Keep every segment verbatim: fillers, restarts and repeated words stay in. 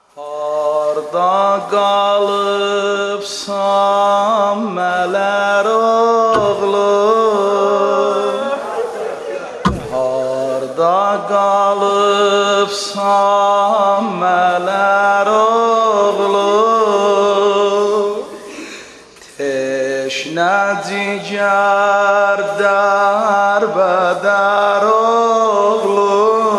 Harda qalıbsan mələr oğlu, harda qalıbsan mələr oğlu, teşnə cigər dərbədər oğlu,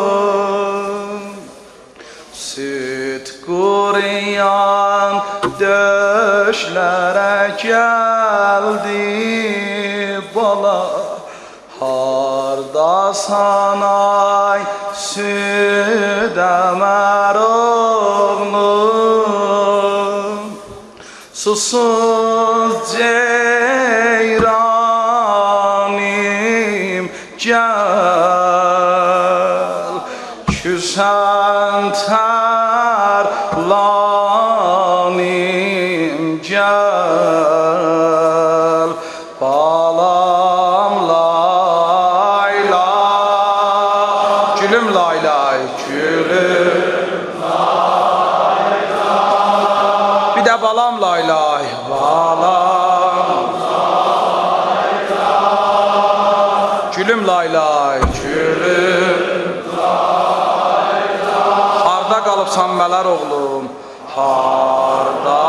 süt quruyan döşlərə gəldi bala, hardasan ay süd əmər oğlum, susuz ceyranim gəl, küsən tərlanim gəl, balam laylay, gülüm laylay, gülüm laylay, bir də balam laylay, balam laylay, gülüm laylay, gülüm qalıbsan mələr oğlum, harda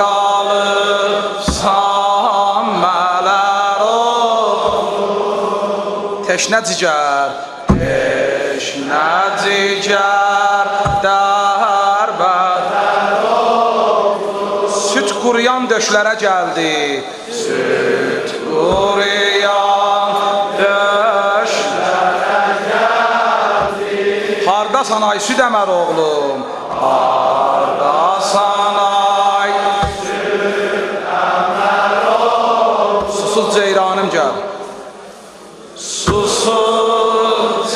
qalıbsan mələr oğlum, teşnə cigər, teşnə cigər dərbədər oğlum, süt quruyan döşlərə gəldi, süt quruyan döşlərə gəldi, hardasan ay süd əmər oğlum, hardasan ay süd əmər oğlum, susuz ceyranım gəl, susuz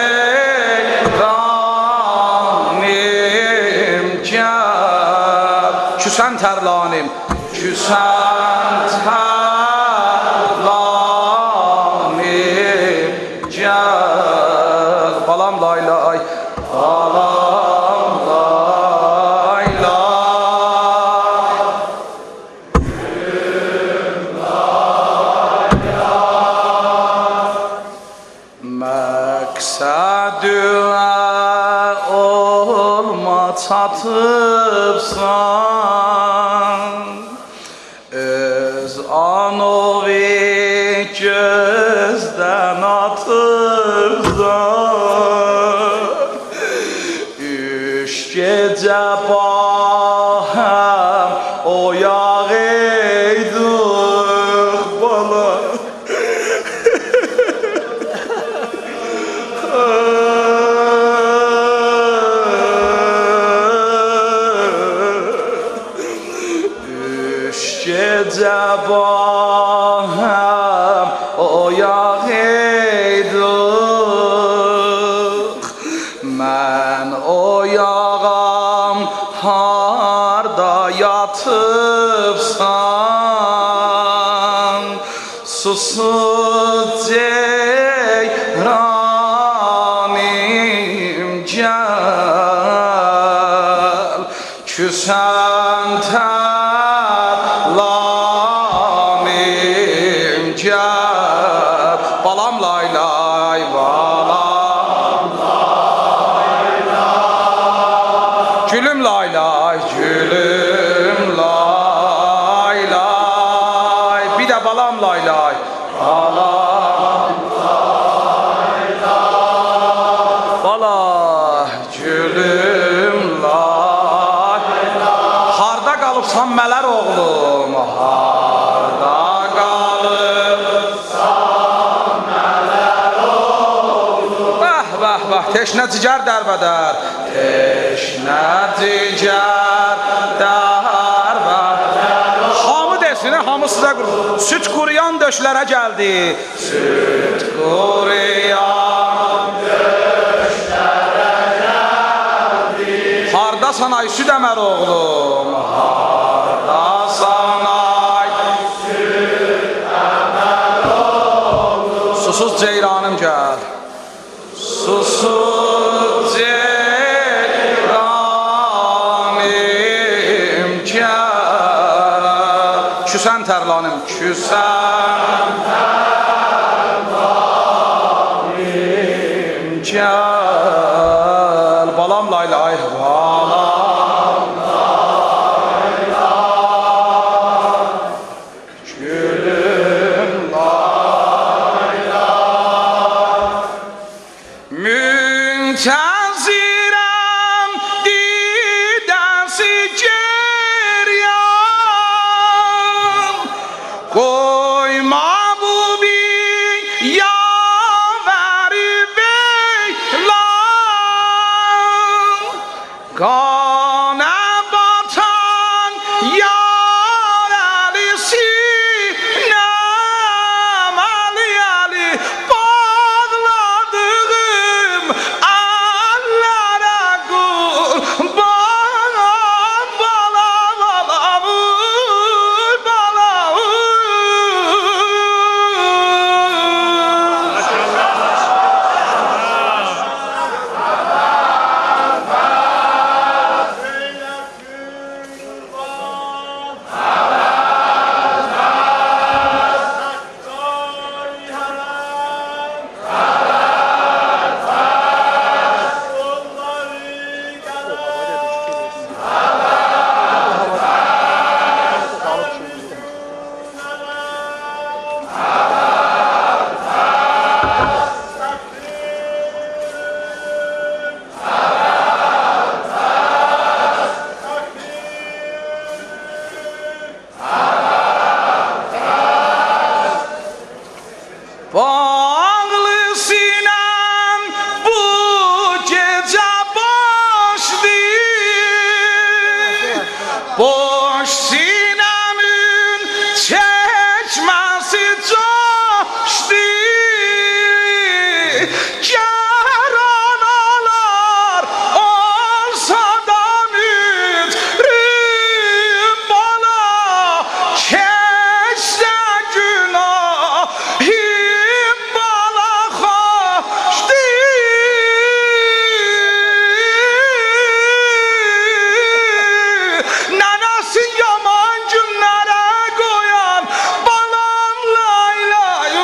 ceyranim gəl, küsən tərlanim, küsən tərlanim gəl, balam laylay, balam laylay, gülüm laylay, məqsədüə olma çatıbsan, öz anovi gözdən atıbsan, gecə bahəm oyaq eyduq bala, üç gecə bahəm oyaq eyduq, mən oyağam harda yatıbsan, susuz ceyranim gəl, küsən tərlanim gəl, balam laylay, balam laylay, gülüm laylay, gülüm laylay, bir də balam laylay, balam laylay, bala, gülüm laylay, harda qalıbsan mələr oğlum, harda qalıbsan mələr oğlum, bəh, bəh, bəh, teşnə cigər dərbədər, teşnə cigər dərbədər, hamı desin, hamı sizə qurur, süt quruyan döşlərə gəldi, süt quruyan döşlərə gəldi, hardasan ay süd əmər oğlum, hardasan ay süd əmər oğlum, susuz ceyranım gəl, susuz ceyranım küsən tərlanım, küsən tərlanım, gəl. Balam laylay, balam laylay, gülüm laylay. Müntəzirəm didəsi geryan, qoyma bu bir yavəri beylan. Qana batan yar əli sinəm, əli əli bağladığım əllərə qurban. Bala bala uy, bala bağlı sinem bu gece boşdu, boş sinemin çekmesi coştu. Yaranalar olsa da müdürüm bana, keçse günahım bana hoşdu. Nenesin yaman günlere koyan balam laylay.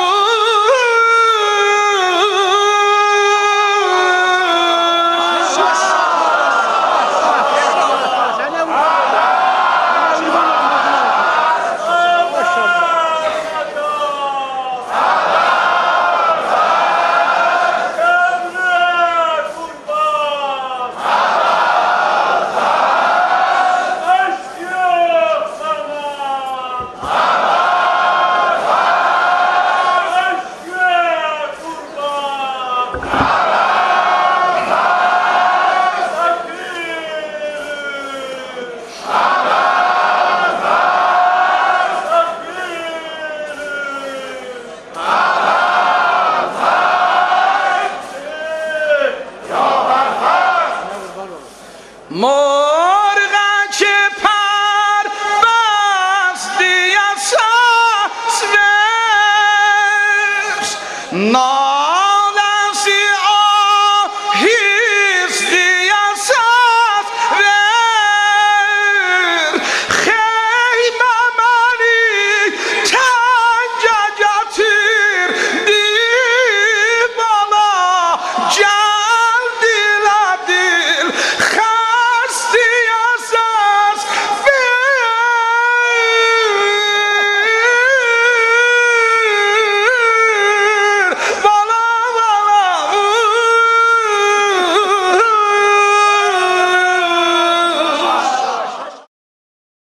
Mo